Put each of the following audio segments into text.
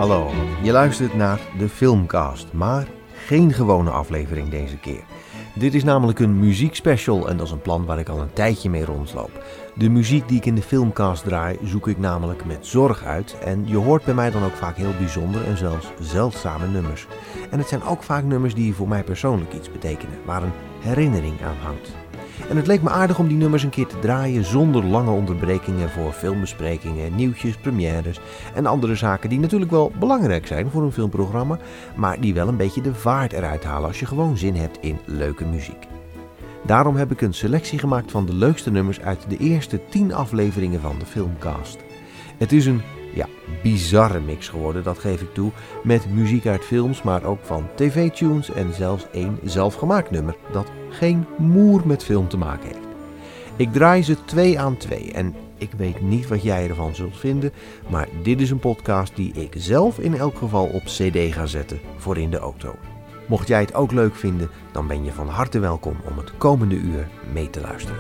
Hallo, je luistert naar de Filmcast, maar geen gewone aflevering deze keer. Dit is namelijk een muziekspecial en dat is een plan waar ik al een tijdje mee rondloop. De muziek die ik in de Filmcast draai, zoek ik namelijk met zorg uit en je hoort bij mij dan ook vaak heel bijzondere en zelfs zeldzame nummers. En het zijn ook vaak nummers die voor mij persoonlijk iets betekenen, waar een herinnering aan hangt. En het leek me aardig om die nummers een keer te draaien zonder lange onderbrekingen voor filmbesprekingen, nieuwtjes, premières en andere zaken die natuurlijk wel belangrijk zijn voor een filmprogramma, maar die wel een beetje de vaart eruit halen als je gewoon zin hebt in leuke muziek. Daarom heb ik een selectie gemaakt van de leukste nummers uit de eerste 10 afleveringen van de Filmcast. Het is een bizarre mix geworden, dat geef ik toe, met muziek uit films, maar ook van tv-tunes en zelfs één zelfgemaakt nummer dat geen moer met film te maken heeft. Ik draai ze 2 aan 2 en ik weet niet wat jij ervan zult vinden, maar dit is een podcast die ik zelf in elk geval op CD ga zetten voor in de auto. Mocht jij het ook leuk vinden, dan ben je van harte welkom om het komende uur mee te luisteren.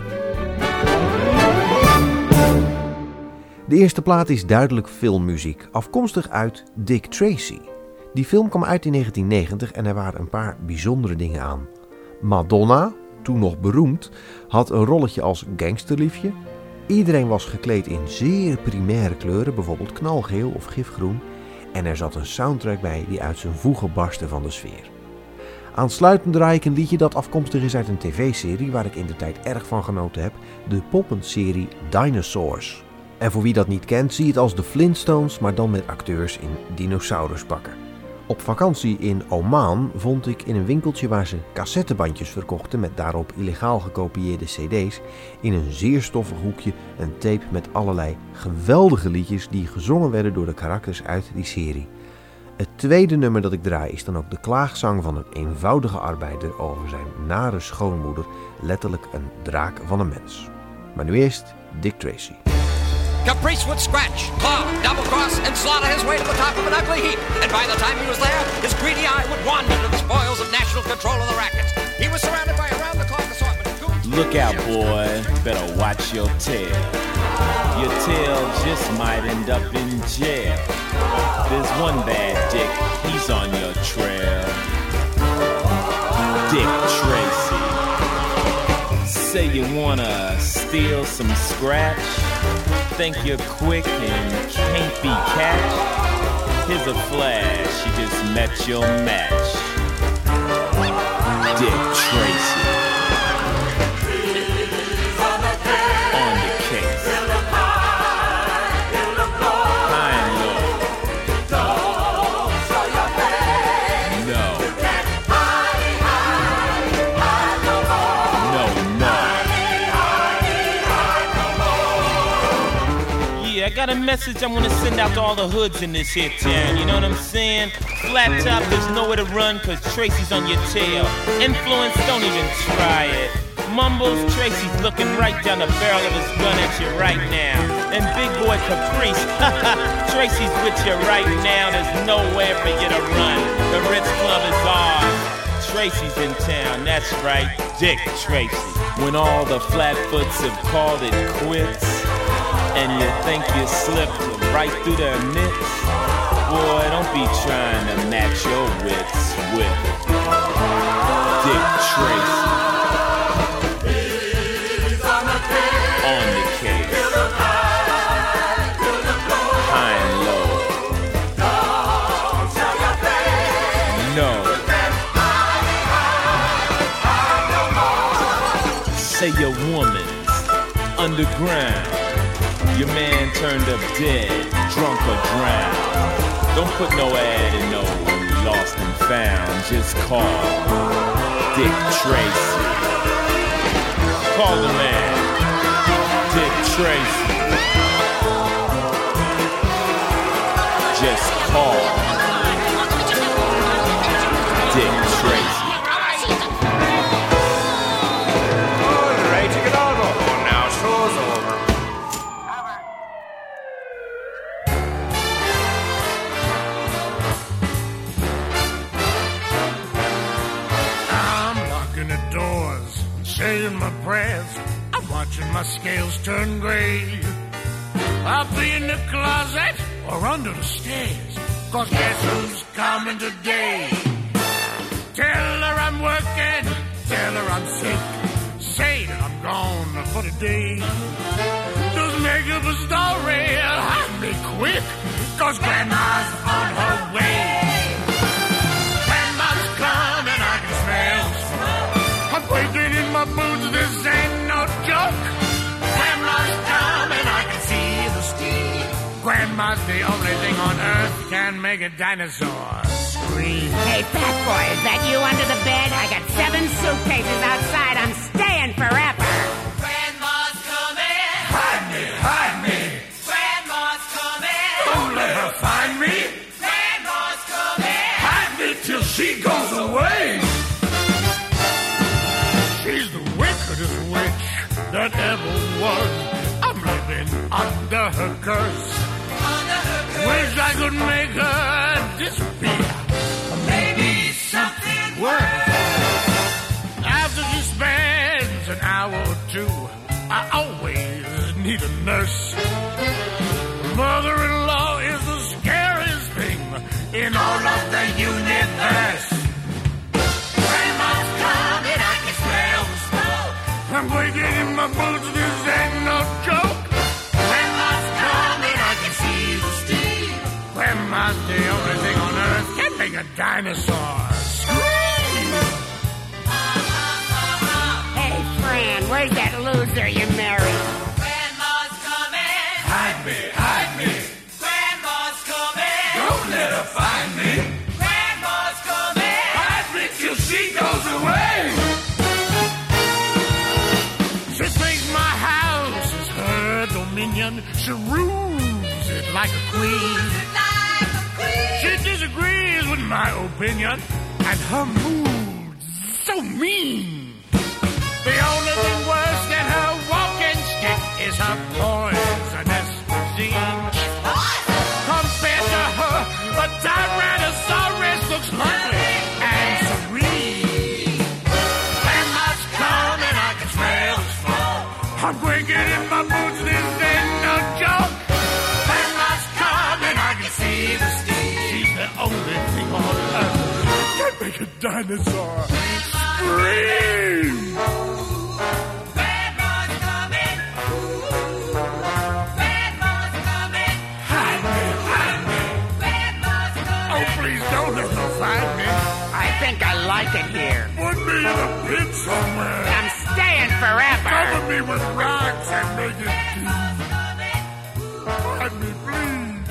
De eerste plaat is duidelijk filmmuziek, afkomstig uit Dick Tracy. Die film kwam uit in 1990 en er waren een paar bijzondere dingen aan. Madonna, toen nog beroemd, had een rolletje als gangsterliefje. Iedereen was gekleed in zeer primaire kleuren, bijvoorbeeld knalgeel of gifgroen. En er zat een soundtrack bij die uit zijn voegen barstte van de sfeer. Aansluitend draai ik een liedje dat afkomstig is uit een tv-serie waar ik in de tijd erg van genoten heb, de poppenserie Dinosaurs. En voor wie dat niet kent, zie het als de Flintstones, maar dan met acteurs in dinosauruspakken. Op vakantie in Oman vond ik in een winkeltje waar ze cassettebandjes verkochten met daarop illegaal gekopieerde cd's, in een zeer stoffig hoekje een tape met allerlei geweldige liedjes die gezongen werden door de karakters uit die serie. Het tweede nummer dat ik draai is dan ook de klaagzang van een eenvoudige arbeider over zijn nare schoonmoeder, letterlijk een draak van een mens. Maar nu eerst Dick Tracy. Caprice would scratch, claw, double-cross, and slaughter his way to the top of an ugly heap. And by the time he was there, his greedy eye would wander to the spoils of national control of the rackets. He was surrounded by a round-the-clock assortment of goons. Look out, boy. Better watch your tail. Your tail just might end up in jail. There's one bad dick, he's on your trail. Dick Tracy. Say you wanna steal some scratch? Think you're quick and can't be catched? Here's a flash, you just met your match. Dick Tracy. On the case. High and low. No. I got a message I want to send out to all the hoods in this here town, you know what I'm saying? Flat top, there's nowhere to run cause Tracy's on your tail. Influence, don't even try it. Mumbles, Tracy's looking right down the barrel of his gun at you right now. And big boy Caprice, Tracy's with you right now, there's nowhere for you to run. The Ritz Club is ours. Tracy's in town, that's right, Dick Tracy. When all the flatfoots have called it quits, and you think you slipped right through their mitts, boy, don't be trying to match your wits with Dick Tracy. He's on the case. High and low. No. Say your woman's underground. Your man turned up dead, drunk or drowned. Don't put no ad in no lost and found. Just call Dick Tracy. Call the man, Dick Tracy. Just call Dick Tracy. Saying my prayers, I'm watching my scales turn gray. I'll be in the closet or under the stairs, 'cause guess who's coming today? Tell her I'm working, tell her I'm sick, say that I'm gone for the day. Just make up a story, hide me quick, 'cause Grandma's on her way. Grandma's coming, I can smell smoke. I'm waiting in my boots, this ain't no joke. Grandma's coming, I can see the steam. Grandma's the only thing on earth can make a dinosaur scream. Hey, fat boy, is that you under the bed? I got 7 suitcases outside. I'm staying forever. Grandma's coming. Hide me, hide me. Grandma's coming. Don't let her find me. Grandma's coming. Hide me till she goes away. She's the wickedest witch that ever was. I'm living under her curse. Under her curse. Wish I could make her disappear. Maybe something Worse. After she spends an hour or two, I always need a nurse. Mother-in-law is the scariest thing in all of the universe. Grandma's coming, I can smell the smoke. I'm waking in my boots, this ain't no joke. Grandma's coming, I can see the steam. Grandma's the only thing on earth can make a dinosaur scream. Hey, Fran, where's that loser you married? Grandma's coming. Hide me, hide me. Grandma's coming. Don't let her find me. Grandma's coming. Hide me till she goes away. She thinks my house is her dominion. She rules it like a queen. Like a queen. She disagrees with my opinion, and her mood's so mean. The only thing worse than her walking stick is her poisonous cuisine. Compared to her, a Tyrannosaurus looks lovely and serene. Grandma's coming, I can smell the smoke. I'm waking in my boots, this ain't no joke. Grandma's coming, I can see the steam. She's the only thing on earth can make a dinosaur scream. Grandma's coming. Grandma's coming. Hide me, hide me. Grandma's coming. Oh, please don't let her find me. I think I like it here. Put me in a pit somewhere. I'm staying forever. Cover me with rocks and make it deep. Hide me, please.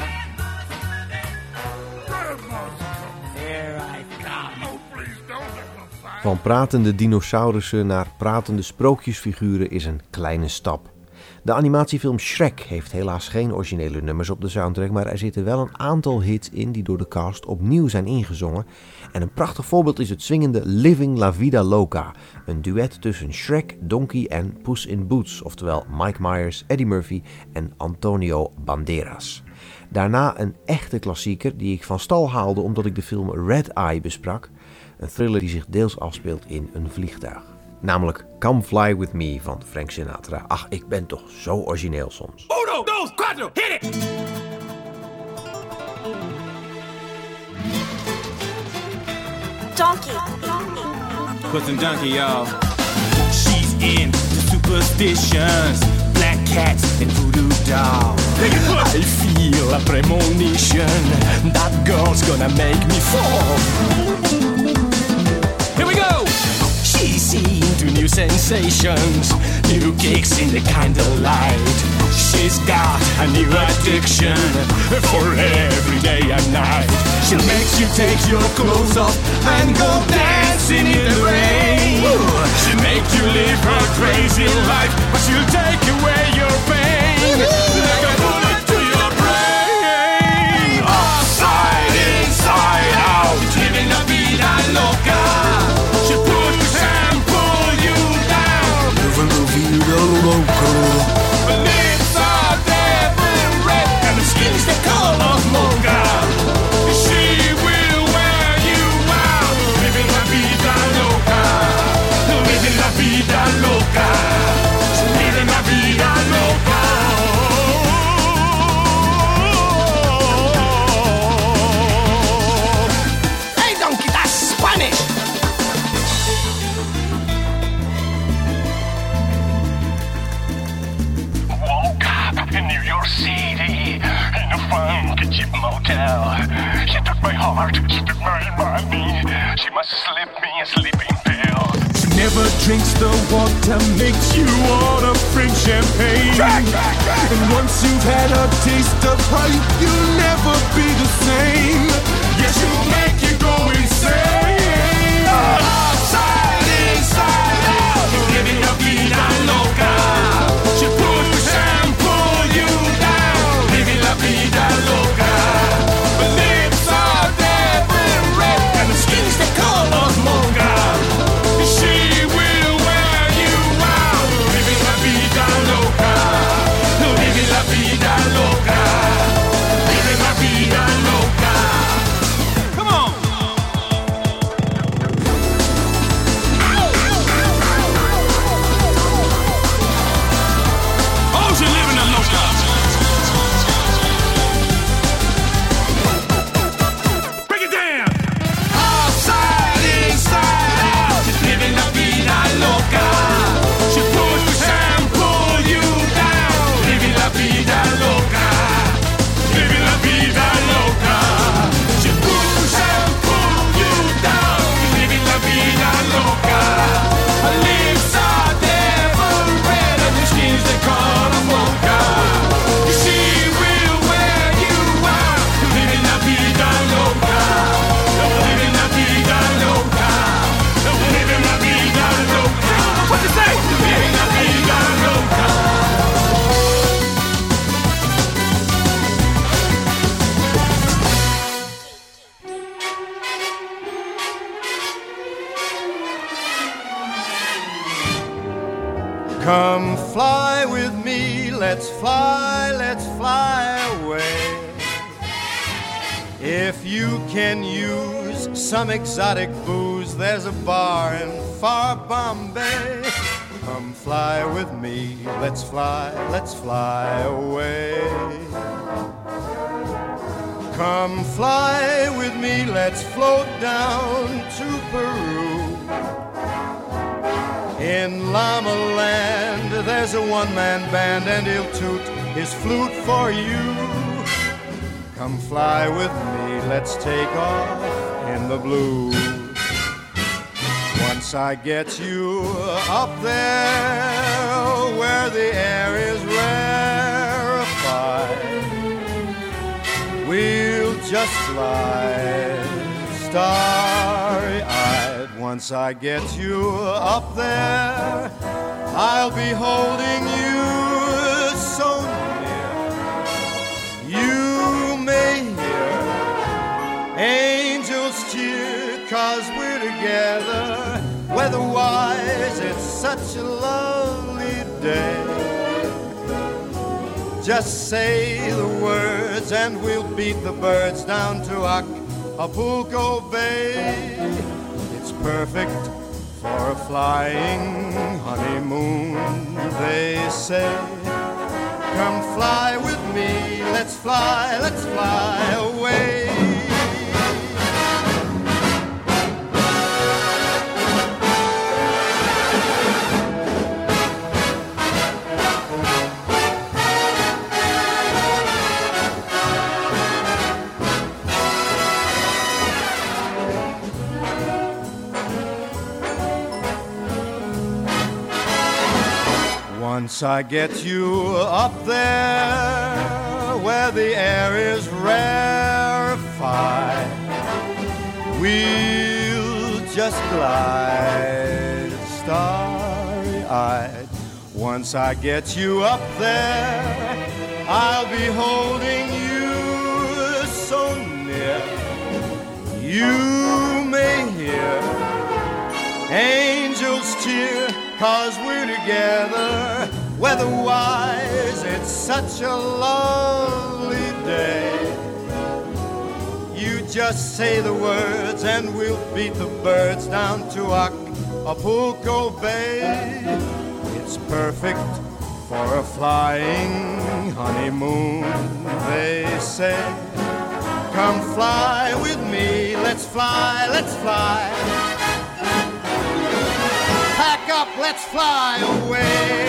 Grandma's coming. Here I come. Oh, please don't let her find me. Van pratende dinosaurussen naar pratende sprookjesfiguren is een kleine stap. De animatiefilm Shrek heeft helaas geen originele nummers op de soundtrack, maar er zitten wel een aantal hits in die door de cast opnieuw zijn ingezongen. En een prachtig voorbeeld is het swingende Living La Vida Loca, een duet tussen Shrek, Donkey en Puss in Boots, oftewel Mike Myers, Eddie Murphy en Antonio Banderas. Daarna een echte klassieker die ik van stal haalde omdat ik de film Red Eye besprak, een thriller die zich deels afspeelt in een vliegtuig. Namelijk Come Fly With Me van Frank Sinatra. Ach, ik ben toch zo origineel soms. Uno, dos, cuatro, hit it! Donkey. Puss and Donkey, y'all. She's into superstitions, black cats and voodoo dolls. I feel a premonition that girl's gonna make me fall. Here we go! She's into new sensations, new kicks in the candlelight. She's got a new addiction for every day and night. She'll make you take your clothes off and go dancing in the rain. She'll make you live her crazy life, but she'll take away your pain like a bullet to your brain. Upside, inside out, living la vida loca. She'll push and pull you down. Living la vida loca. Her lips are devil red and her skin's the color of mocha. She will wear you out. Living la vida loca. Living la vida loca. Living la vida loca. heart to my body. She must slip me a sleeping pill. She never drinks the water, makes you wanna drink champagne. And once you've had a taste of her, you'll never be the same. Yes, she'll make you go insane. Outside, inside, out, you're living your vida loca. She push and pull you down, living la vida loca. Her lips are devil red, and the skin's the color of mocha. She will wear you out, living la vida loca. Living la vida loca. Living la vida loca. Come on. Oh, she living a loca. Break it down. Outside, inside, out, she's living la vida loca. She push and pull you down, living la vida loca. Living la vida loca. She push and pull you down, living la vida loca. Her lips are devil red and her skin's the color of mocha. She will wear you out, living la vida loca. Living la vida loca. Living la vida loca. What you say? Living la vida loca. Come fly with me, let's fly away. If you can use some exotic booze, there's a bar in far Bombay. Come fly with me, let's fly away. Come fly with me, let's float down to Peru. In Llama Land, there's a one-man band and he'll toot his flute for you. Come fly with me, let's take off in the blue. Once I get you up there where the air is rarefied, we'll just fly starry-eyed. Once I get you up there, I'll be holding you so near. You may hear angels cheer, 'cause we're together. Weather-wise, it's such a lovely day. Just say the words and we'll beat the birds down to Acapulco Bay. It's perfect for a flying honeymoon, they say. Come fly with me, let's fly away. Once I get you up there where the air is rarefied, we'll just glide starry-eyed. Once I get you up there, I'll be holding you so near. You may hear angels cheer, 'cause we're together. Weather-wise, it's such a lovely day. You just say the words and we'll beat the birds down to Acapulco Bay. It's perfect for a flying honeymoon, they say. Come fly with me, let's fly. Pack up, let's fly away.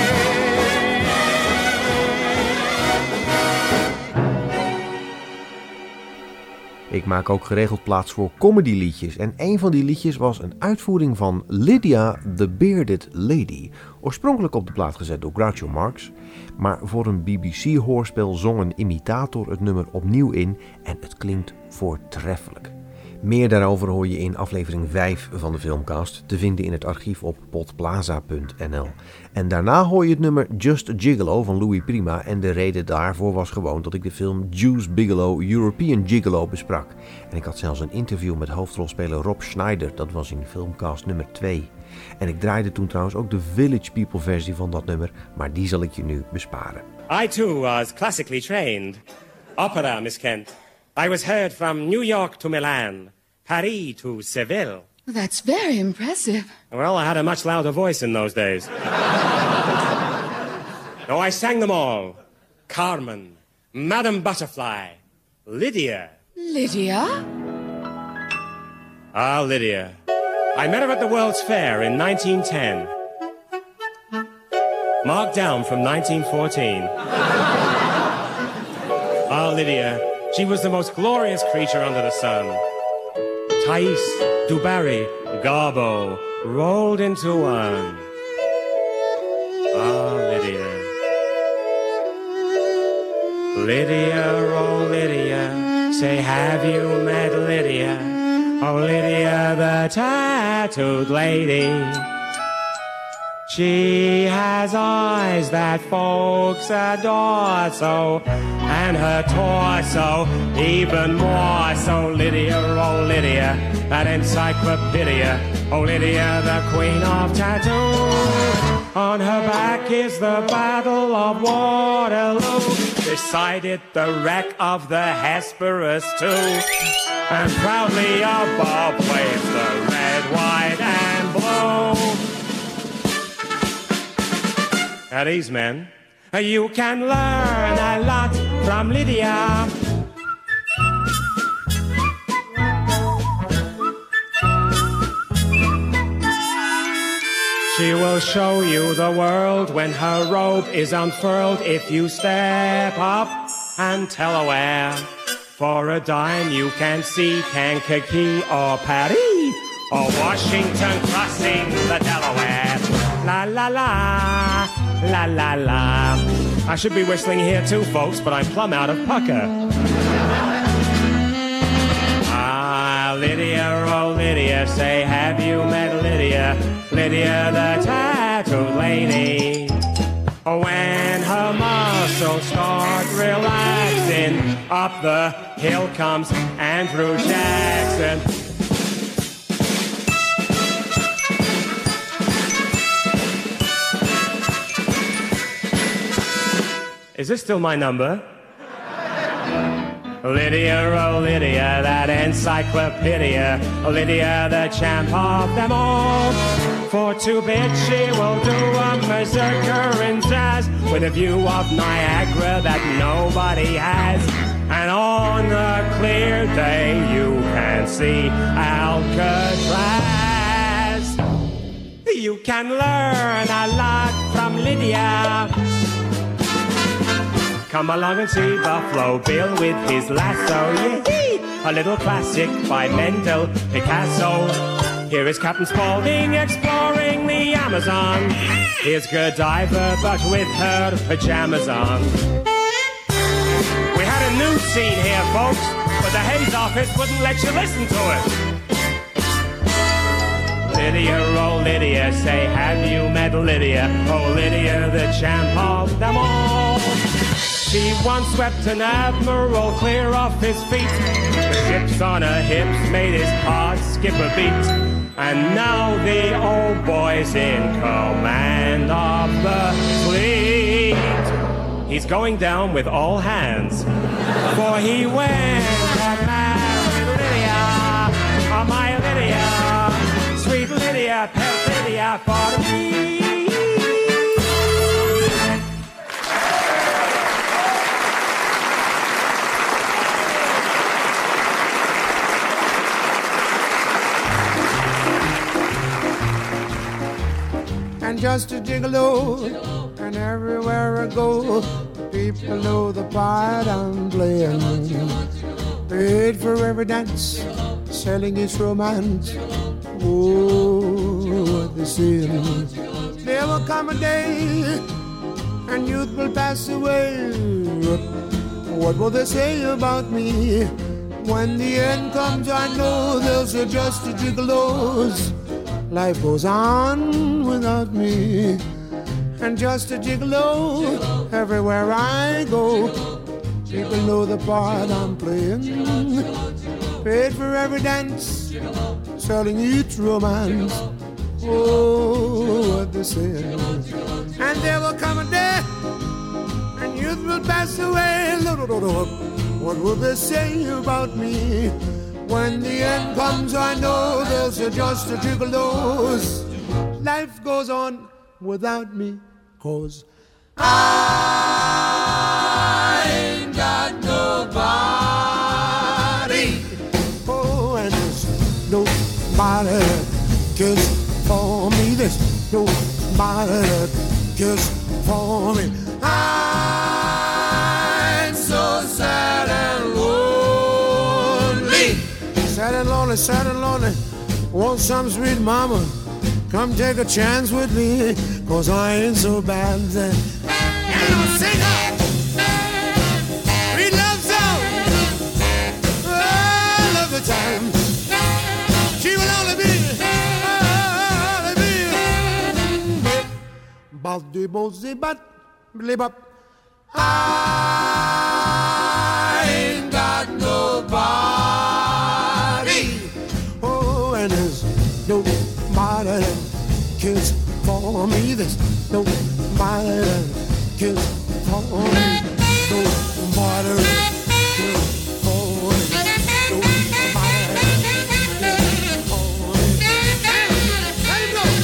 Ik maak ook geregeld plaats voor comedyliedjes en een van die liedjes was een uitvoering van Lydia the Bearded Lady, oorspronkelijk op de plaat gezet door Groucho Marx, maar voor een BBC-hoorspel zong een imitator het nummer opnieuw in en het klinkt voortreffelijk. Meer daarover hoor je in aflevering 5 van de Filmcast, te vinden in het archief op podplaza.nl. En daarna hoor je het nummer Just a Gigolo van Louis Prima en de reden daarvoor was gewoon dat ik de film Juice Bigelow European Gigolo besprak. En ik had zelfs een interview met hoofdrolspeler Rob Schneider, dat was in Filmcast nummer 2. En ik draaide toen trouwens ook de Village People versie van dat nummer, maar die zal ik je nu besparen. I too was classically trained. Opera, Miss Kent. I was heard from New York to Milan, Paris to Seville. That's very impressive. Well, I had a much louder voice in those days. No, I sang them all. Carmen, Madame Butterfly, Lydia. Lydia? Ah, Lydia. I met her at the World's Fair in 1910. Marked down from 1914. Ah, Lydia. She was the most glorious creature under the sun. Thais, Dubarry, Garbo, rolled into one. Ah, Lydia. Lydia, oh Lydia, say have you met Lydia? Oh Lydia, the tattooed lady. She has eyes that folks adore so, and her torso even more so. Lydia, oh Lydia, that encyclopedia. Oh Lydia, the queen of tattoo. On her back is the Battle of Waterloo. Beside it the wreck of the Hesperus too. And proudly above waves the red, white, and blue. At ease, men. You can learn a lot from Lydia. She will show you the world when her robe is unfurled. If you step up and tell her where. For a dime you can see Kankakee or Paris or Washington crossing the Delaware. La la la, la la la. I should be whistling here too, folks, but I'm plumb out of pucker. Ah, Lydia, oh Lydia, say have you met Lydia? Lydia, the tattooed lady. When her muscles start relaxing, up the hill comes Andrew Jackson. Is this still my number? Lydia, oh Lydia, that encyclopedia. Lydia, the champ of them all. For 2 bits she will do a berserker in jazz with a view of Niagara that nobody has. And on a clear day you can see Alcatraz. You can learn a lot from Lydia. Come along and see Buffalo Bill with his lasso, yee-hee! A little classic by Mendel Picasso. Here is Captain Spaulding exploring the Amazon. Here's Godiva, but with her pajamas on. We had a news scene here, folks, but the Hayes office wouldn't let you listen to it. Lydia, oh Lydia, say have you met Lydia? Oh Lydia, the champ of them all. She once swept an admiral clear off his feet. The ships on her hips made his heart skip a beat. And now the old boy's in command of the fleet. He's going down with all hands, for he went to marry Lydia. Oh my Lydia, sweet Lydia, pet Lydia for me. And just a gigolo, and everywhere I go, people know the part I'm playing. paid for every dance, selling its romance. Oh, what they say. There will come a day, and youth will pass away. What will they say about me? When the end comes, I know they'll say just a gigolos. Life goes on without me, and just a gigolo everywhere I go. People know the part I'm playing. Paid for every dance, selling each romance. Oh, what they say. And there will come a day, and youth will pass away. What will they say about me? When the end comes, I know they'll say just a gigolos. Life goes on without me, 'cause I ain't got nobody. Oh, and there's nobody that cares for me. There's nobody that cares for me. I'm so sad and lonely. Sad and lonely, sad and lonely. Want some sweet mama, come take a chance with me, 'cause I ain't so bad. And I'll sing up, we love song, all of the time. She will only be, Baldi bozi bat, blibop. I ain't got nobody. Oh, and there's nobody that cares for me. There's nobody that cares for me. Nobody that cares for me. Nobody that cares for me. Let him go.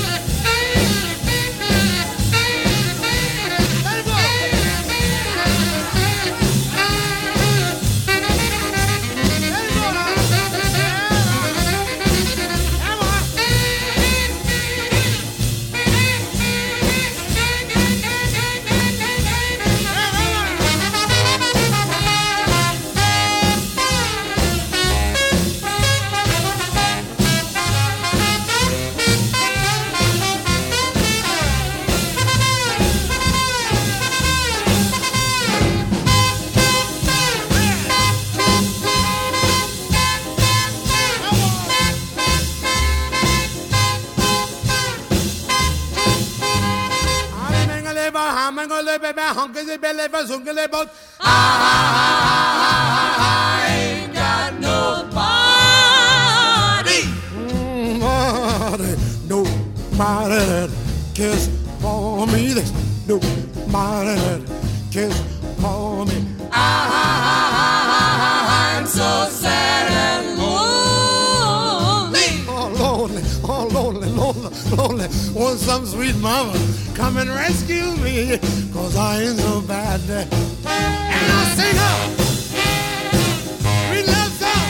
I ain't got nobody. Nobody that cares for me. There's nobody that cares for me. I'm so sad and lonely. Oh, lonely, oh, lonely, lonely, lonely. Want some sweet mama, come and rescue me, 'cause I ain't so bad. And I'll sing up, we love song,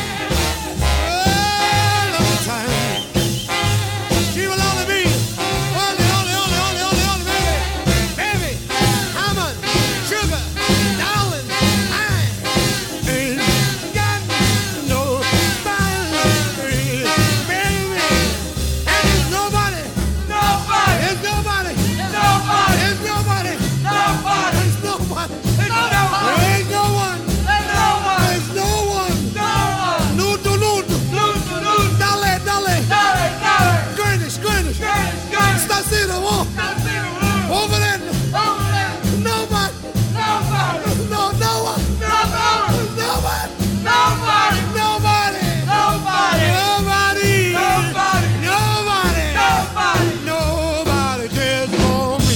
all of the time. She will only be, only, baby. Baby, how much sugar, darling, I ain't got nobody, baby. And there's nobody, there's nobody, there's nobody, there's nobody, there's nobody. There's no one. There's no one. There's no one. No one. Nudo, nudo. Nudo, nudo. Dale, dale. Dale, dale. Gurnish, gurnish. Gurnish, gurnish. Stasina, walk. Stasina, walk. Over there. Over there. Nobody. Nobody. No, no one. No one. Nobody. Nobody. Nobody. Nobody. Nobody. Nobody. Nobody. Nobody. Nobody cares for me.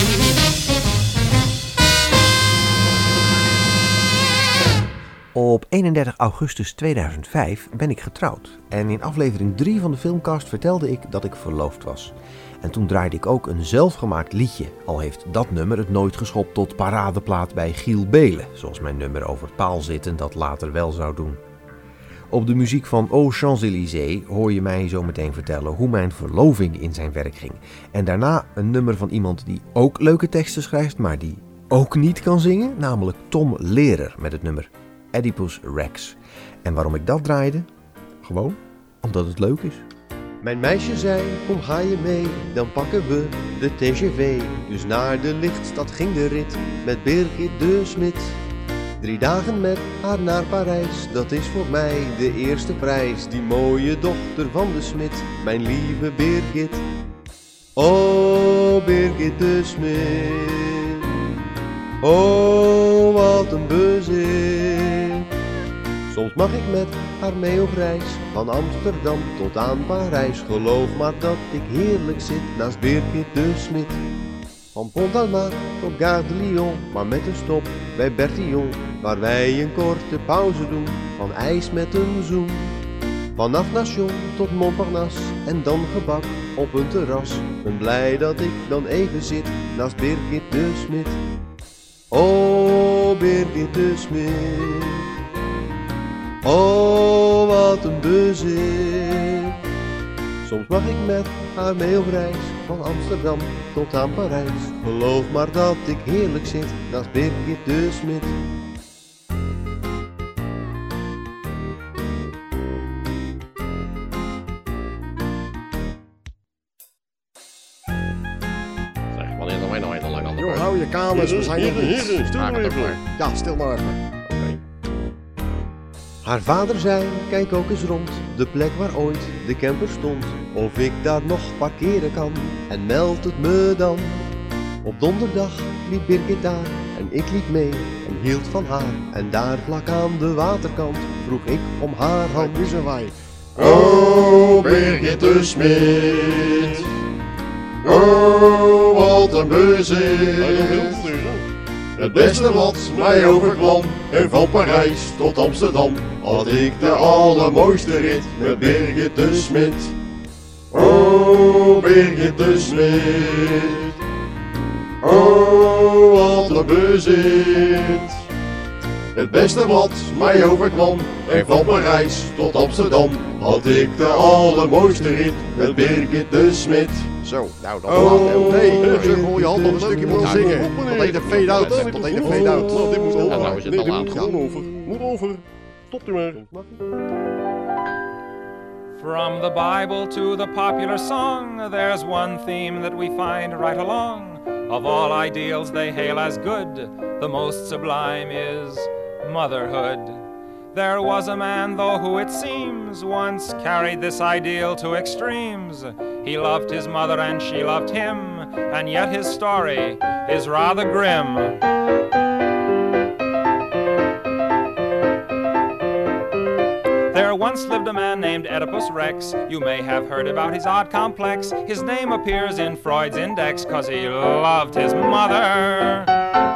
Op 31 augustus 2005 ben ik getrouwd en in aflevering 3 van de Filmcast vertelde ik dat ik verloofd was. En toen draaide ik ook een zelfgemaakt liedje, al heeft dat nummer het nooit geschopt tot paradeplaat bij Giel Beelen, zoals mijn nummer over paalzitten dat later wel zou doen. Op de muziek van Aux Champs-Élysées hoor je mij zo meteen vertellen hoe mijn verloving in zijn werk ging. En daarna een nummer van iemand die ook leuke teksten schrijft, maar die ook niet kan zingen, namelijk Tom Lehrer met het nummer Oedipus Rex. En waarom ik dat draaide? Gewoon omdat het leuk is. Mijn meisje zei, kom ga je mee, dan pakken we de TGV. Dus naar de lichtstad ging de rit met Birgit de Smit. 3 dagen met haar naar Parijs, dat is voor mij de eerste prijs. Die mooie dochter van de Smit, mijn lieve Birgit. Oh, Birgit de Smit. Oh, wat een bezit. Soms mag ik met haar mee op reis, van Amsterdam tot aan Parijs. Geloof maar dat ik heerlijk zit naast Birgit de Smit. Van Pont-Almar tot Gare de Lyon, maar met een stop bij Bertillon, waar wij een korte pauze doen, van ijs met een zoen. Vanaf Nation tot Montparnasse en dan gebak op een terras. Ben blij dat ik dan even zit naast Birgit de Smit. Oh, Birgit de Smit. Oh, wat een bezit. Soms mag ik met haar mee op reis, van Amsterdam tot aan Parijs. Geloof maar dat ik heerlijk zit naast Birgit de Smit. Zeg, wanneer zijn wij nou eindelijk aan de beurt? Hou je kamers, we zijn nog niet. Stil maar even. Ja, stil maar even. Oké. Haar vader zei, kijk ook eens rond, de plek waar ooit de camper stond. Of ik daar nog parkeren kan, en meld het me dan. Op donderdag liep Birgit daar, en ik liep mee, en hield van haar. En daar vlak aan de waterkant, vroeg ik om haar hand. Nu zijn wij. Oh, Birgit de Smit. Oh, wat een bezit. Het beste wat mij overkwam, en van Parijs tot Amsterdam, had ik de allermooiste rit met Birgit de Smit. Oh, Birgit de Smit. Oh, wat een bezit. Het beste wat mij overkwam, en van Parijs tot Amsterdam, had ik de allermooiste rit met Birgit de Smit. Zo, nou dan nee, zeg gewoon je hand nog een stukje moeten zingen. Tot heet een fade-out, tot heet een fade-out. Dit moet nou is het al aan. Moet over. Stopt u maar. From the Bible to the popular song, there's one theme that we find right along. Of all ideals they hail as good, the most sublime is motherhood. There was a man, though, who it seems once carried this ideal to extremes. He loved his mother and she loved him, and yet his story is rather grim. There once lived a man named Oedipus Rex. You may have heard about his odd complex. His name appears in Freud's index 'cause he loved his mother.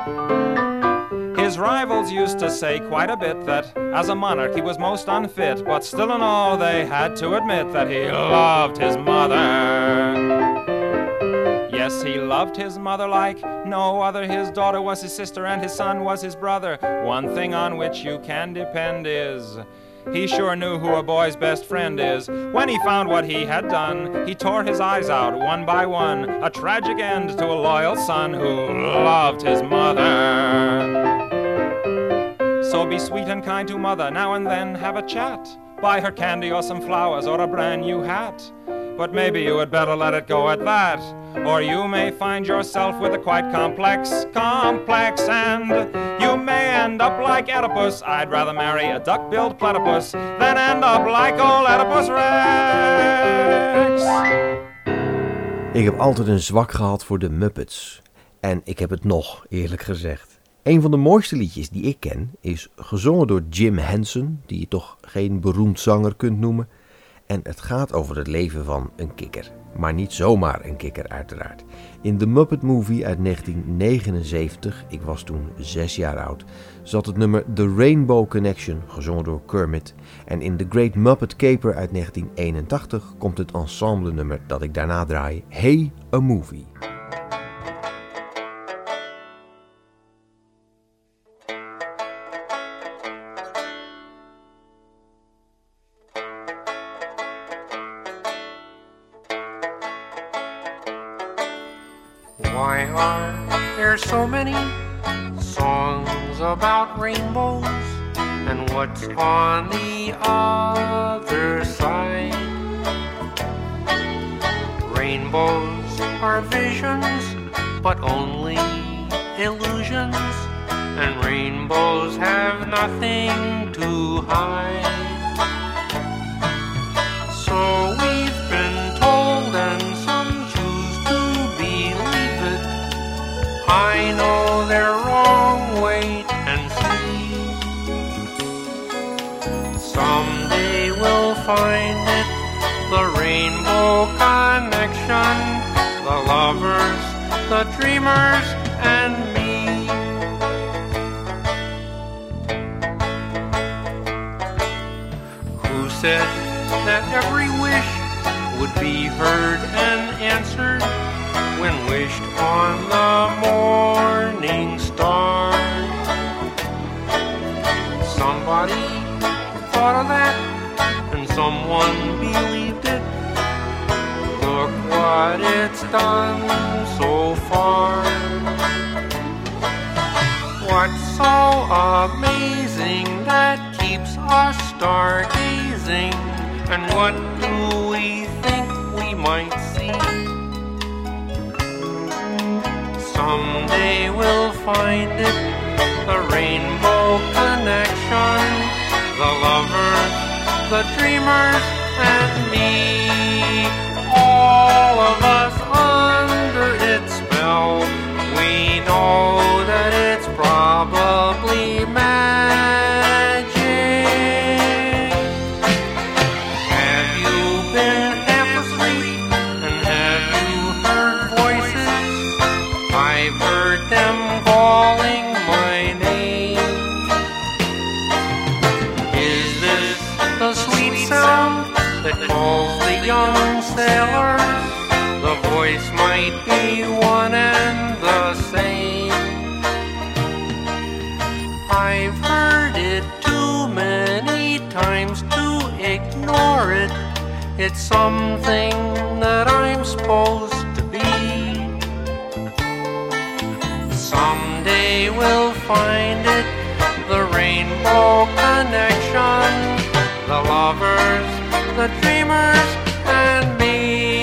His rivals used to say quite a bit that as a monarch he was most unfit, but still in all they had to admit that he loved his mother. Yes, he loved his mother like no other. His daughter was his sister and his son was his brother. One thing on which you can depend is he sure knew who a boy's best friend is. When he found what he had done, he tore his eyes out one by one. A tragic end to a loyal son who loved his mother. So be sweet and kind to mother, now and then have a chat. Buy her candy or some flowers or a brand new hat. But maybe you had better let it go at that, or you may find yourself with a quite complex, and you may end up like Oedipus. I'd rather marry a duck-billed platypus than end up like old Oedipus Rex. Ik heb altijd een zwak gehad voor de Muppets. En ik heb het nog, eerlijk gezegd. Een van de mooiste liedjes die ik ken is gezongen door Jim Henson, die je toch geen beroemd zanger kunt noemen. En het gaat over het leven van een kikker. Maar niet zomaar een kikker uiteraard. In The Muppet Movie uit 1979, ik was toen 6 jaar oud, zat het nummer The Rainbow Connection, gezongen door Kermit. En in The Great Muppet Caper uit 1981 komt het ensemble nummer dat ik daarna draai, Hey, a Movie. Why are there so many songs about rainbows and what's on the other side. Rainbows are visions, but only illusions, and rainbows have nothing to hide. So we've been told, and some choose to believe it. I know they're wrong, wait and see. Someday we'll find it, the rainbow connection, the lovers, the dreamers, and me. Who said that every wish would be heard and answered when wished on the morning star? Somebody thought of that, and someone believed it. Look what it's done so far. What's so amazing that keeps us stargazing? And what do we think we might see? Someday we'll find it, the rainbow connection, the lovers, the dreamers, and me. All of us under its spell, we know that it's probably magic. Have you been half asleep, and have you heard voices? I've heard them calling my name. Is this the sweet sound that calls the young sailors? The voice might be one and the same. I've heard it too many times to ignore it. It's something that I'm supposed to be. Someday we'll find it, the rainbow connection, the lovers, the dreamers, and me.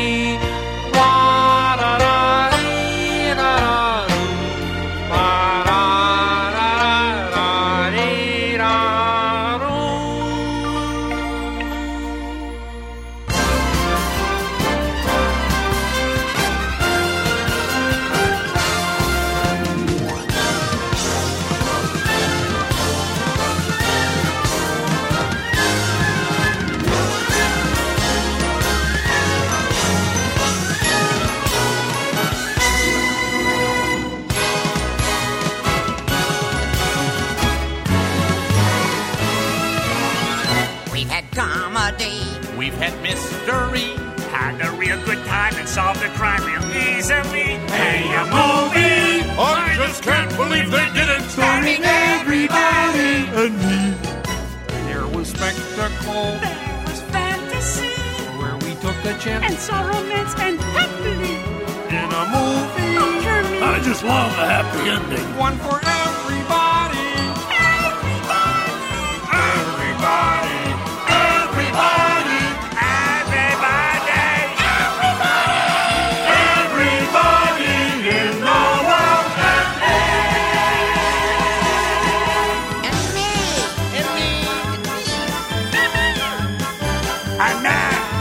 We've had mystery, had a real good time and solved a crime real easily. Hey, a movie! I just can't believe they did it! Starring everybody and me. There was spectacle, There was fantasy, where we took a chance and saw romance and happily. in a movie. Oh, Kermit. I just love a happy ending. One for everybody. Everybody! Everybody! Everybody in the world and me. And me! And me.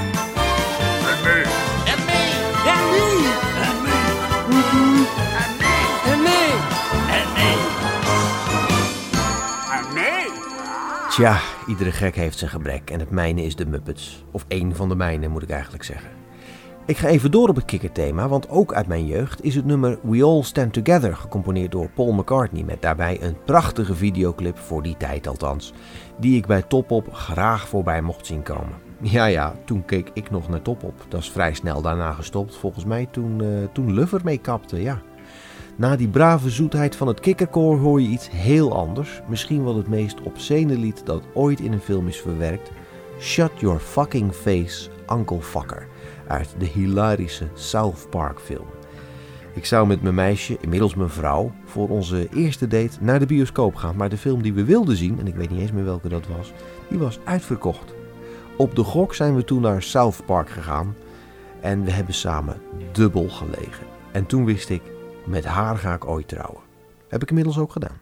Tja, iedere gek heeft zijn gebrek en het mijne is de Muppets. Of één van de mijne moet ik eigenlijk zeggen. Ik ga even door op het kikkerthema, want ook uit mijn jeugd is het nummer We All Stand Together gecomponeerd door Paul McCartney met daarbij een prachtige videoclip, voor die tijd althans, die ik bij Top Op graag voorbij mocht zien komen. Ja, toen keek ik nog naar Top Op. Dat is vrij snel daarna gestopt, volgens mij toen Luf ermee kapte, ja. Na die brave zoetheid van het kikkerkoor hoor je iets heel anders. Misschien wel het meest obscene lied dat ooit in een film is verwerkt. Shut Your Fucking Face, Uncle Fucker. Uit de hilarische South Park film. Ik zou met mijn meisje, inmiddels mijn vrouw, voor onze eerste date naar de bioscoop gaan. Maar de film die we wilden zien, en ik weet niet eens meer welke dat was, die was uitverkocht. Op de gok zijn we toen naar South Park gegaan en we hebben samen dubbel gelegen. En toen wist ik, met haar ga ik ooit trouwen. Heb ik inmiddels ook gedaan.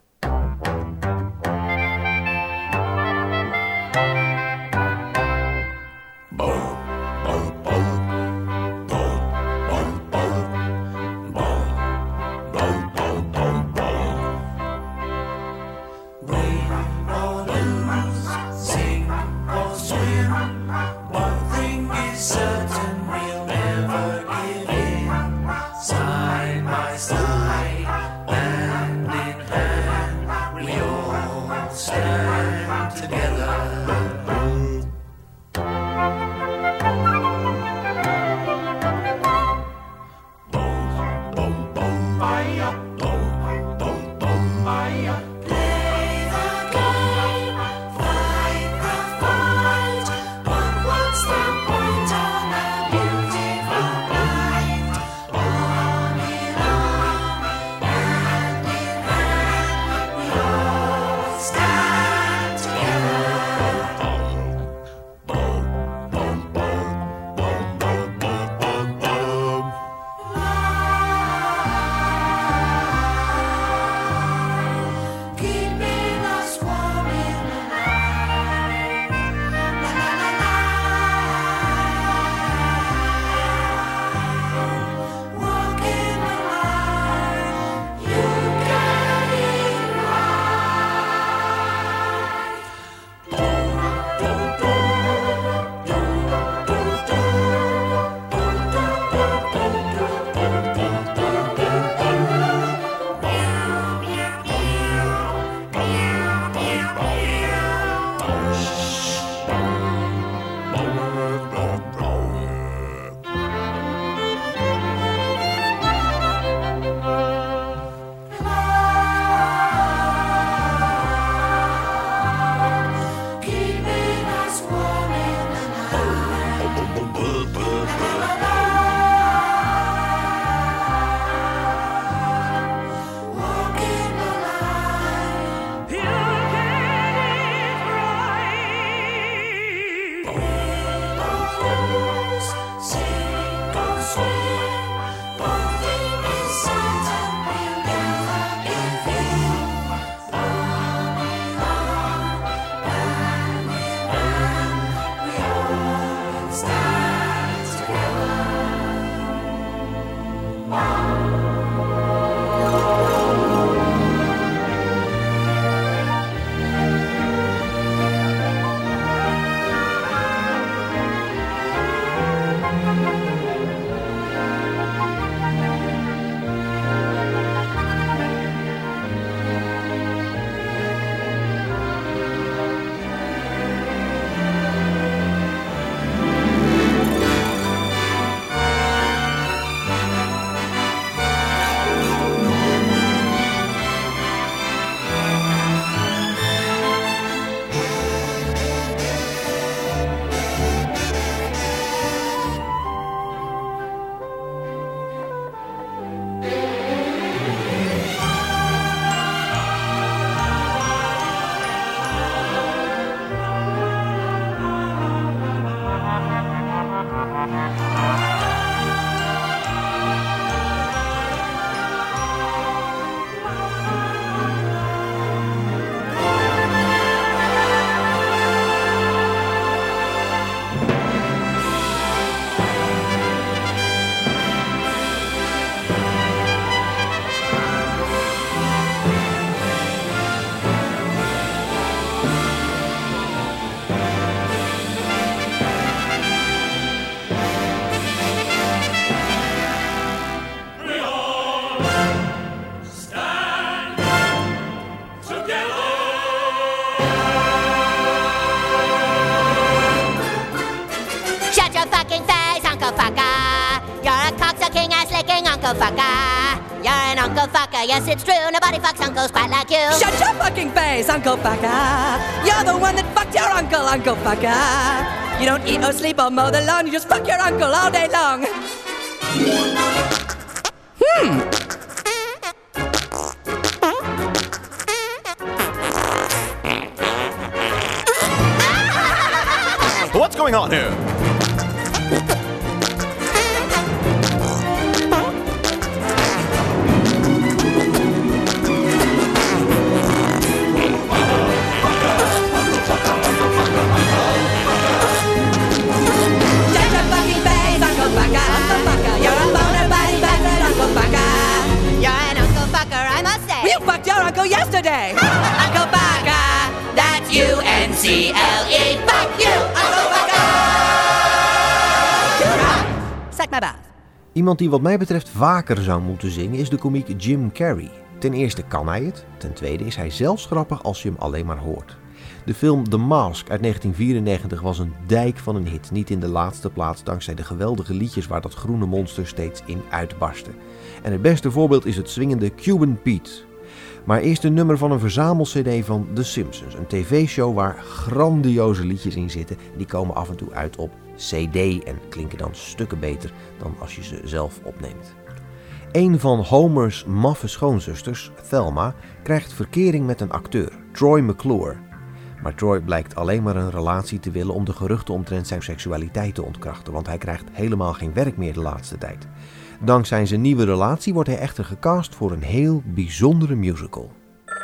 Uncle Fucker. You're an Uncle Fucker, yes it's true. Nobody fucks uncles quite like you. Shut your fucking face, Uncle Fucker. You're the one that fucked your uncle, Uncle Fucker. You don't eat or sleep or mow the lawn. You just fuck your uncle all day long. going on here? Yesterday. Uncle Baka, that's U-N-C-L-E. Fuck you, Uncle Baka! Suck my bath. Iemand die wat mij betreft vaker zou moeten zingen is de komiek Jim Carrey. Ten eerste kan hij het, ten tweede is hij zelfs grappig als je hem alleen maar hoort. De film The Mask uit 1994 was een dijk van een hit, niet in de laatste plaats dankzij de geweldige liedjes waar dat groene monster steeds in uitbarstte. En het beste voorbeeld is het swingende Cuban Pete. Maar eerst een nummer van een verzamel-cd van The Simpsons. Een tv-show waar grandioze liedjes in zitten. Die komen af en toe uit op cd en klinken dan stukken beter dan als je ze zelf opneemt. Een van Homer's maffe schoonzusters, Thelma, krijgt verkering met een acteur, Troy McClure. Maar Troy blijkt alleen maar een relatie te willen om de geruchten omtrent zijn seksualiteit te ontkrachten, want hij krijgt helemaal geen werk meer de laatste tijd. Dankzij zijn nieuwe relatie wordt hij echter gecast voor een heel bijzondere musical.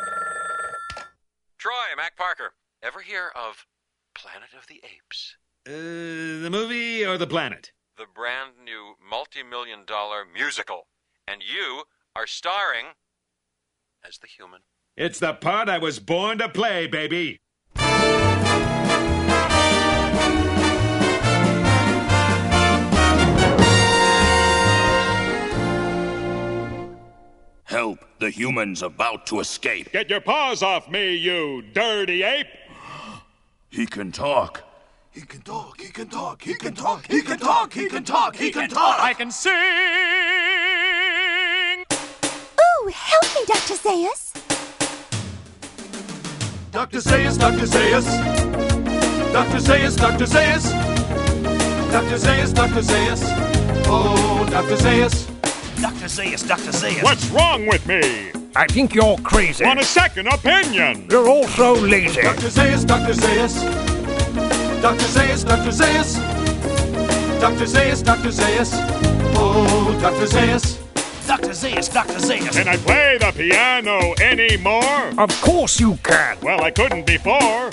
Troy, Mac Parker. Ever hear of Planet of the Apes? The movie or the planet? The brand new multi-million-dollar musical. And you are starring as the human. It's the part I was born to play, baby. Help, the human's about to escape. Get your paws off me, you dirty ape! He can talk. He can talk, he can talk, he can talk, he can talk, he can talk, he can talk! I can sing! Ooh, help me, Dr. Zaius! Dr. Zaius, Dr. Zaius! Dr. Zaius, Dr. Zaius! Dr. Zaius, Dr. Zaius! Oh, Dr. Zaius! Dr. Zaius, Dr. Zaius! What's wrong with me? I think you're crazy. Want a second opinion? You're also lazy. Dr. Zaius, Dr. Zaius! Dr. Zaius, Dr. Zaius! Dr. Zaius, Dr. Zaius! Oh, Dr. Zaius! Dr. Zaius, Dr. Zaius! Can I play the piano anymore? Of course you can. Well, I couldn't before.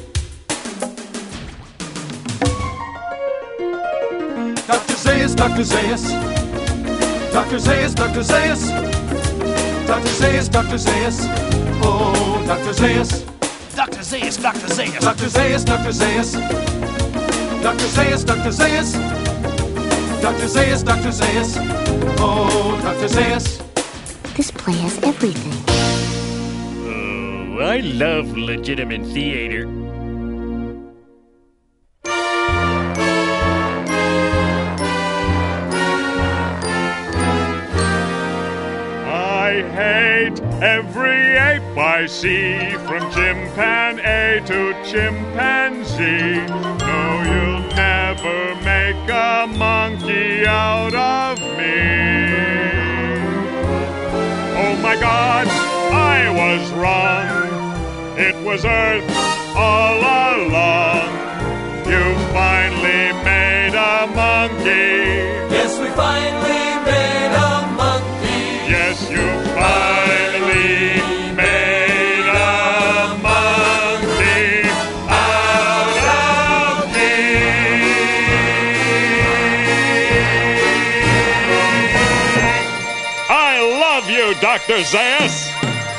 Dr. Zaius, Dr. Zaius! Dr. Zaius, Dr. Zaius! Dr. Zaius, Dr. Zaius! Oh, Dr. Zaius! Dr. Zaius, Dr. Zaius! Dr. Zaius, Dr. Zaius! Dr. Zaius, Dr. Zaius! Dr. Zaius, Dr. Zaius! Oh, Dr. Zaius! This play has everything. Oh, I love legitimate theater. I hate every ape I see, from chimpanzee to chimpanzee. No, you'll never make a monkey out of me. Oh my God, I was wrong. It was Earth all along. You finally made a monkey. Yes, we finally made a monkey. Yes, you finally made a monkey out of me. I love you, Dr. Zaius.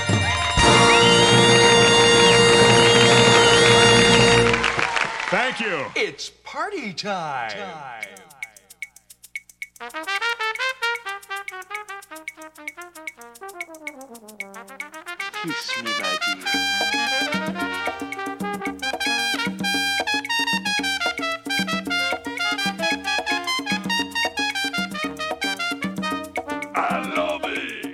Thank you. It's party time. Kiss me, my dear. I love it.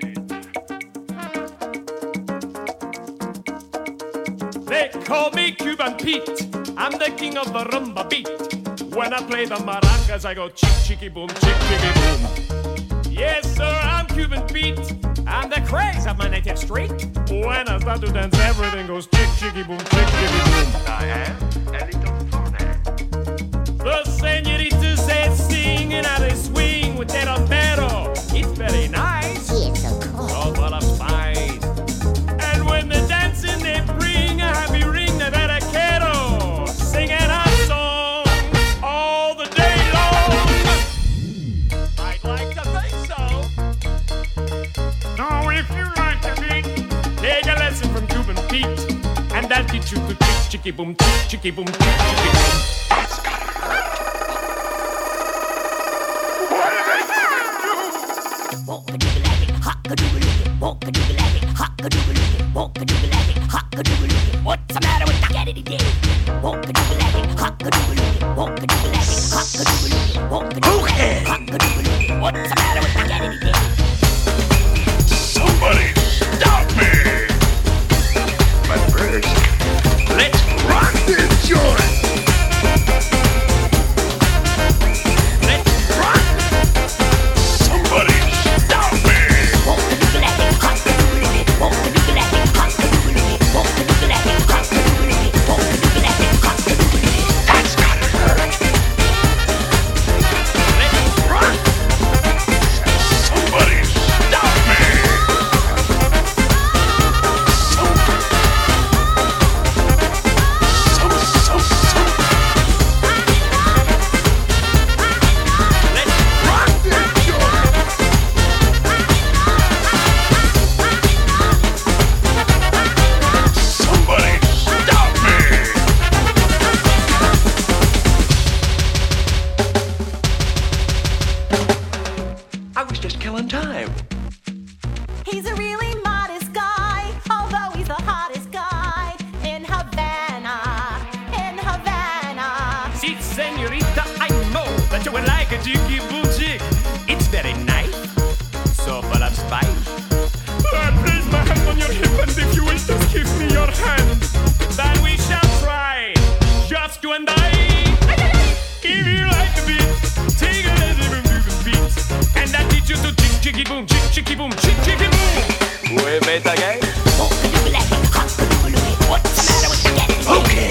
They call me Cuban Pete. I'm the king of the rumba beat. When I play the maracas, I go chick, chicky, boom, chick, chicky, boom. Yes, sir, I'm Cuban Pete. I'm the craze of my native street. When I start to dance, everything goes chick, chicky, boom, chick, chicky, boom. I am a little funny. The senoritas they sing and they swing with their albero. It's very nice. It's a cool. So full of spice. And when they're dancing, they bring a happy ring de vaquero, singing a song all the day long. I'd like to think so. Now, if you like to beat, take a lesson from Cuban Pete, and that'll teach you to chick, chicky boom, chicky boom, chick, chicky boom. What's the matter with the Kennedy Day? What's the matter with the Kennedy Day? Somebody stop me! But first, let's rock this joint! Let's rock! Somebody stop me! That's gotta hurt! Let's rock! Somebody stop me! He's a really modest guy, although he's the hottest guy in Havana, in Havana. See, senorita, I know that you would like a jiggy boo jig. It's very nice, so full of spice. I place my hand on your hip, and if you wish, just give me your hand. Then we shall try, just you and I. If you like the beat, take a little beat, and that teach you to chick, chicky boom, chick, chicky boom, chick, chicky boom. We made the game. What's the matter with the Kennedy Day? Okay.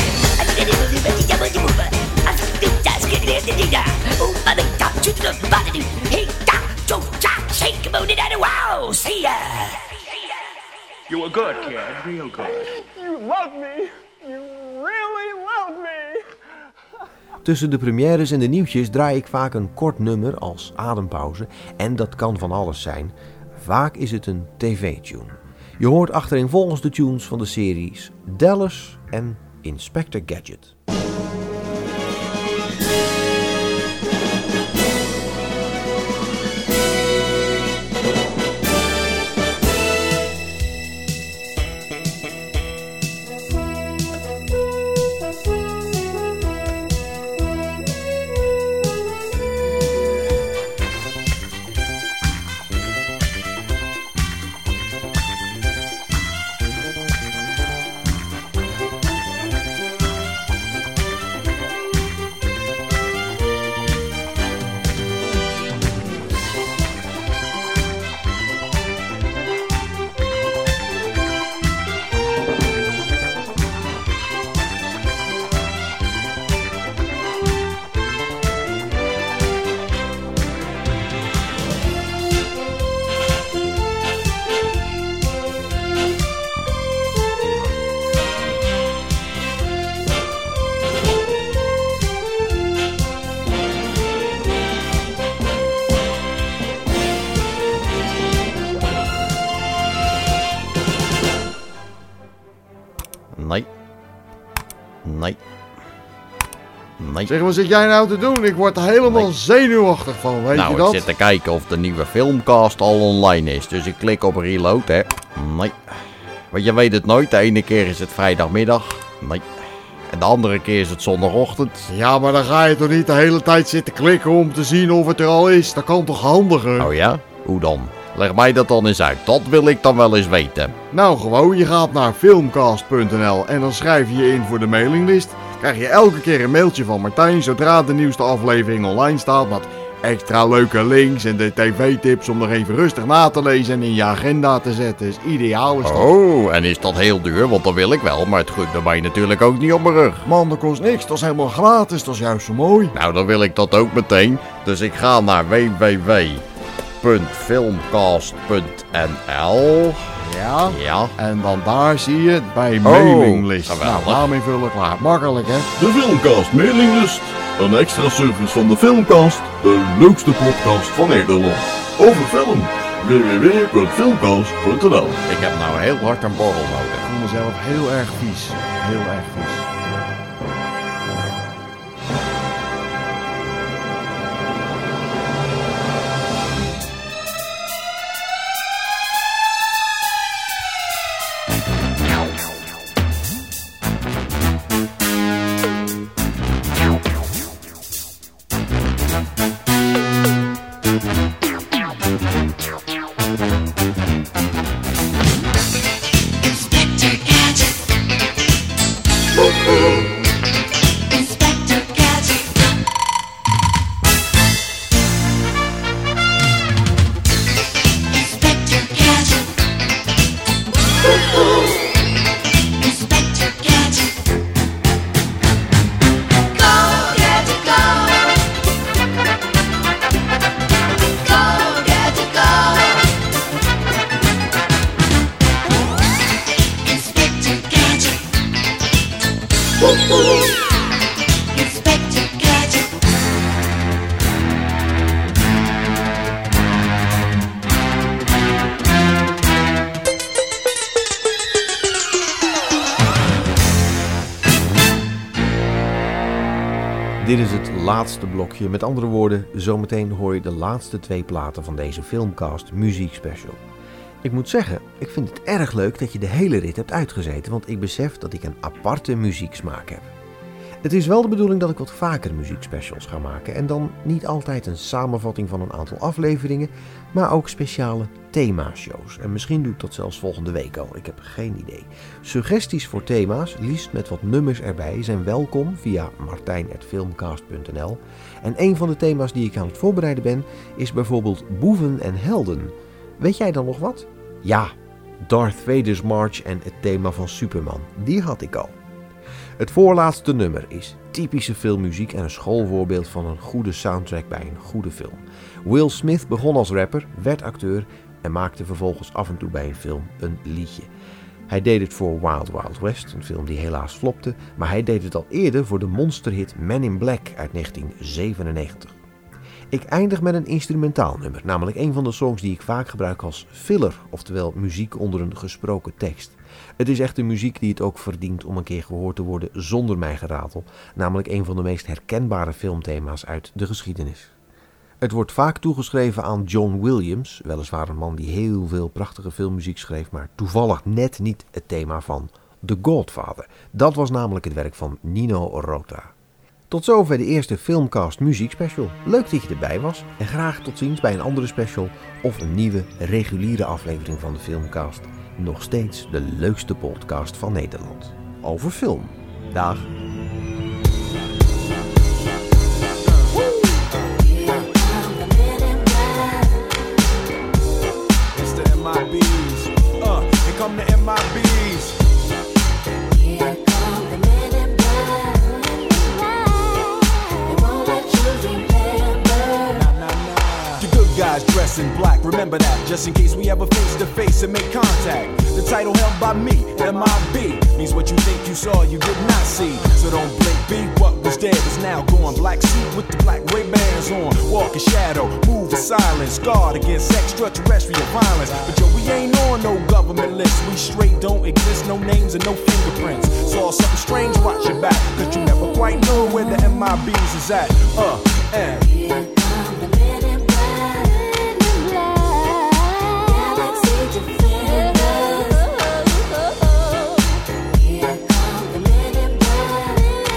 You were good, kid. Real good. You love me. You really love me. Tussen de premières en de nieuwtjes draai ik vaak een kort nummer als adempauze en dat kan van alles zijn. Vaak is het een tv-tune. Je hoort achtereenvolgens de tunes van de series Dallas en Inspector Gadget. Nee. Zeg, wat zit jij nou te doen? Ik word er helemaal zenuwachtig van, weet je dat? Nou, ik zit te kijken of de nieuwe filmcast al online is. Dus ik klik op reload, hè. Nee. Want je weet het nooit. De ene keer is het vrijdagmiddag. Nee. En de andere keer is het zondagochtend. Ja, maar dan ga je toch niet de hele tijd zitten klikken om te zien of het er al is? Dat kan toch handiger? Oh ja? Hoe dan? Leg mij dat dan eens uit. Dat wil ik dan wel eens weten. Nou, gewoon. Je gaat naar filmcast.nl en dan schrijf je je in voor de mailinglist. Krijg je elke keer een mailtje van Martijn zodra de nieuwste aflevering online staat met extra leuke links en de tv-tips om nog even rustig na te lezen en in je agenda te zetten. Is ideaal. Is oh, en is dat heel duur? Want dat wil ik wel, maar het groeit bij mij natuurlijk ook niet op mijn rug. Man, dat kost niks. Dat is helemaal gratis. Dat is juist zo mooi. Nou, dan wil ik dat ook meteen. Dus ik ga naar www.filmcast.nl. Ja, en dan daar zie je het bij mailinglist. Nou, daarmee vullen klaar. Makkelijk, hè? De Filmcast mailinglist. Een extra service van de Filmcast. De leukste podcast van Nederland. Over film. www.filmcast.nl. Ik heb nou heel hard een borrel nodig. Ik voel mezelf heel erg vies. Heel erg vies. Dit is het laatste blokje. Met andere woorden, zometeen hoor je de laatste 2 platen van deze Filmcast Muziek Special. Ik moet zeggen, ik vind het erg leuk dat je de hele rit hebt uitgezeten, want ik besef dat ik een aparte muzieksmaak heb. Het is wel de bedoeling dat ik wat vaker muziekspecials ga maken en dan niet altijd een samenvatting van een aantal afleveringen, maar ook speciale themashows. En misschien doe ik dat zelfs volgende week al, ik heb geen idee. Suggesties voor thema's, liefst met wat nummers erbij, zijn welkom via martijn@filmcast.nl. En een van de thema's die ik aan het voorbereiden ben, is bijvoorbeeld boeven en helden. Weet jij dan nog wat? Ja, Darth Vader's March en het thema van Superman, die had ik al. Het voorlaatste nummer is typische filmmuziek en een schoolvoorbeeld van een goede soundtrack bij een goede film. Will Smith begon als rapper, werd acteur en maakte vervolgens af en toe bij een film een liedje. Hij deed het voor Wild Wild West, een film die helaas flopte, maar hij deed het al eerder voor de monsterhit Men in Black uit 1997. Ik eindig met een instrumentaal nummer, namelijk een van de songs die ik vaak gebruik als filler, oftewel muziek onder een gesproken tekst. Het is echt de muziek die het ook verdient om een keer gehoord te worden zonder mijn geratel, namelijk een van de meest herkenbare filmthema's uit de geschiedenis. Het wordt vaak toegeschreven aan John Williams, weliswaar een man die heel veel prachtige filmmuziek schreef, maar toevallig net niet het thema van The Godfather. Dat was namelijk het werk van Nino Rota. Tot zover de eerste Filmcast Muziek Special. Leuk dat je erbij was en graag tot ziens bij een andere special of een nieuwe reguliere aflevering van de Filmcast. Nog steeds de leukste podcast van Nederland. Over film. Dag. It's the MIBs. Here come the MIBs. Here come the men in black. They won't let you remember. The good guys dress in black. Remember that, just in case we ever face to face and make contact. The title held by me, MIB, means what you think you saw, you did not see. So don't blink, be what was dead is now gone. Black suit with the black Ray-Bans on. Walk in shadow, move in silence. Guard against extraterrestrial violence. But yo, we ain't on no government list. We straight don't exist, no names and no fingerprints. Saw something strange, watch your back. Cause you never quite know where the MIBs is at. And here come the men in black. Galaxy defenders. Here come the men in black.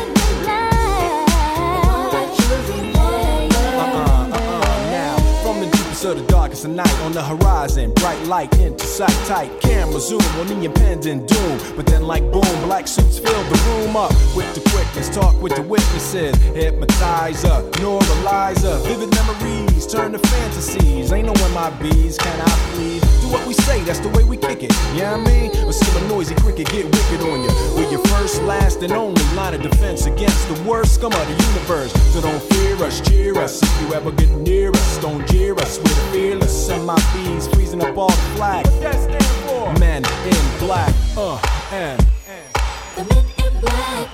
Won't let you remember. Now, from the deepest of the darkest of night on the horizon, bright light into sight tight. Camera zoom on the impending doom. But then like boom, black suits fill the room up with the quickness. Talk with the witnesses. Hypnotizer, neuralizer. Vivid memories turn to fantasies. Ain't knowing my bees, can I please? Do what we say, that's the way we kick it. Yeah, I mean, or see a noisy cricket get wicked on you. We're your first, last, and only line of defense against the worst scum of the universe. So don't fear us, cheer us. If you ever get near us, don't jeer us. We're fearless. Send my bees freezing up all the flag. What that stand for? Men in black. And the men in black.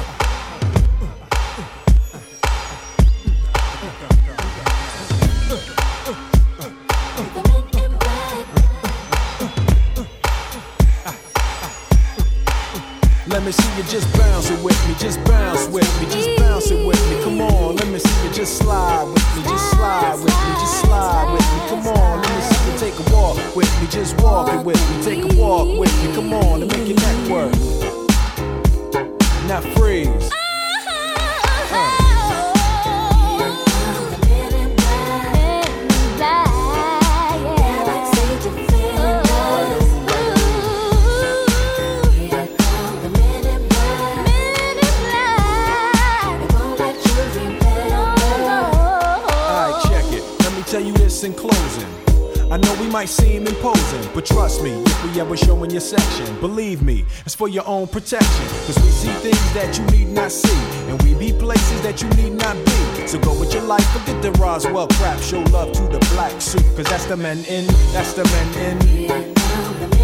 Let me see you just bounce it with me, just bounce with me, just bounce it with me. Come on, let me see you just slide with me, just slide with me, just slide with me. Come on, let me see you take a walk with me, just walk it with me, take a walk with me. Come on, and make your neck work. Now freeze. Tell you this in closing. I know we might seem imposing, but trust me, if we ever show in your section, believe me, it's for your own protection. Cause we see things that you need not see, and we be places that you need not be. So go with your life, forget the Roswell crap, show love to the black suit. Cause that's the men in, that's the men in.